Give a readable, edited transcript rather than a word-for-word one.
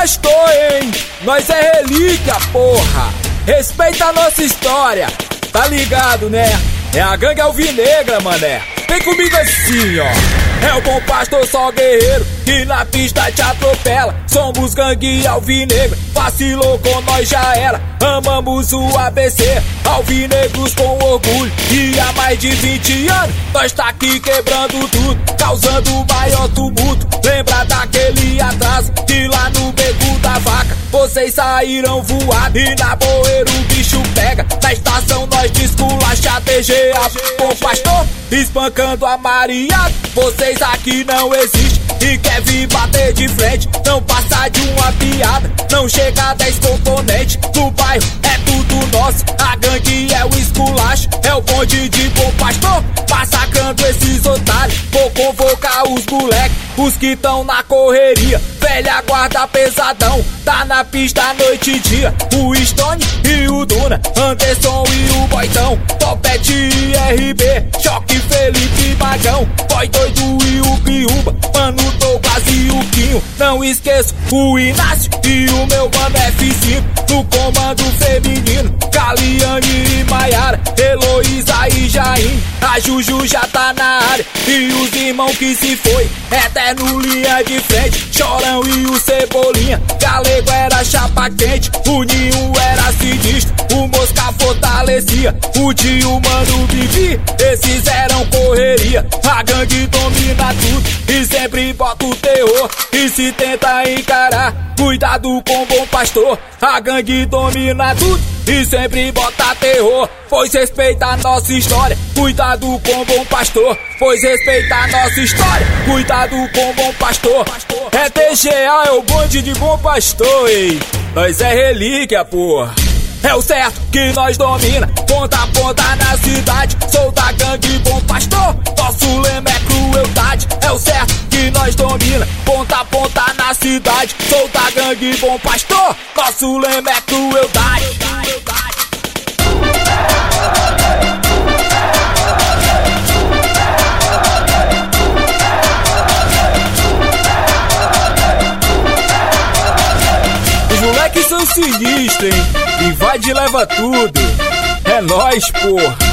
pastor, hein? Nós é relíquia, porra. Respeita a nossa história. Tá ligado, né? É a gangue alvinegra, mané. Vem comigo assim, ó. É o bom pastor, só guerreiro, que na pista te atropela. Somos gangue alvinegra, vacilou com nós já era. Amamos o ABC, alvinegros com orgulho. E há mais de 20 anos, nós tá aqui quebrando tudo, causando o maior tumulto. Lembra daquele atraso, que lá no beco da vaca vocês saíram voado e na Boeira o bicho pega. Na estação nós desculacha TGA com pastor, espancando a Mariada. Vocês aqui não existem e quer vir bater de frente. Não passa de uma piada, não chega a 10 componentes. No bairro é tudo nosso, a gangue é o esculacho. É o bonde de bom pastor, massacrando esses otários. Vou convocar os moleques, os que tão na correria. Velha guarda pesadão, tá na pista noite e dia. O Stone e o Duna, Anderson e o Boitão, Topete e RB, Choque, Felipe, Magão, Boy Doido e o Piúba, Mano Douglas e o Quinho. Não esqueço o Inácio e o meu mano F5. No comando feminino, Caliane e Maiara, Heloísa e Jaime. A Juju já tá na área e os irmãos que se foi, eterno linha de frente. Chorão e o Cebolinha, Galego era chapa quente. O Ninho era sinistro, o Mosca fortalecia. O Tio, Mano, Bibi, esses eram correria. A gangue domina tudo e sempre bota o terror. E se tenta encarar, cuidado com o bom pastor. A gangue domina tudo e sempre bota terror. Pois respeita a nossa história, cuidado com o bom pastor. Pois respeita a nossa história, cuidado com o bom pastor. É TGA, é o bonde de bom pastor, ei. Nós é relíquia, porra. É o certo que nós domina, ponta a ponta na cidade. Sou da gangue bom pastor, nosso lema é crueldade. É o certo que nós domina, ponta a ponta na cidade. Sou da gangue bom pastor, nosso lema é crueldade. Os moleques são sinistros, hein? Invade e leva tudo. É nóis, porra.